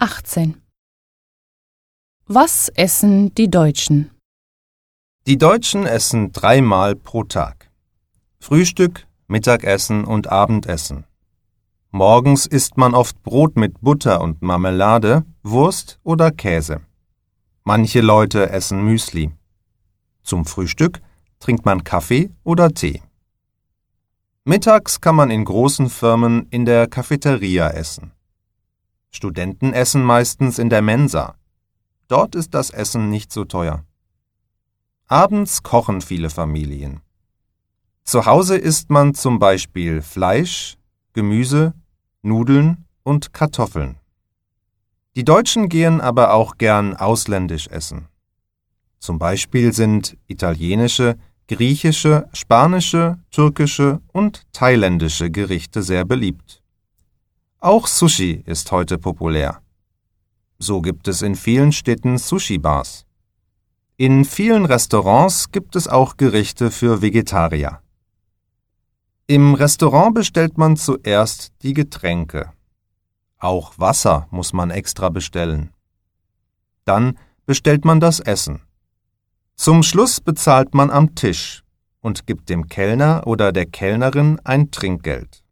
18. Was essen die Deutschen? Die Deutschen essen 3-mal pro Tag. Frühstück, Mittagessen und Abendessen. Morgens isst man oft Brot mit Butter und Marmelade, Wurst oder Käse. Manche Leute essen Müsli. Zum Frühstück trinkt man Kaffee oder Tee. Mittags kann man in großen Firmen in der Cafeteria essen. Studenten essen meistens in der Mensa. Dort ist das Essen nicht so teuer. Abends kochen viele Familien. Zu Hause isst man zum Beispiel Fleisch, Gemüse, Nudeln und Kartoffeln. Die Deutschen gehen aber auch gern ausländisch essen. Zum Beispiel sind italienische, griechische, spanische, türkische und thailändische Gerichte sehr beliebt. Auch Sushi ist heute populär. So gibt es in vielen Städten Sushi-Bars. In vielen Restaurants gibt es auch Gerichte für Vegetarier. Im Restaurant bestellt man zuerst die Getränke. Auch Wasser muss man extra bestellen. Dann bestellt man das Essen. Zum Schluss bezahlt man am Tisch und gibt dem Kellner oder der Kellnerin ein Trinkgeld.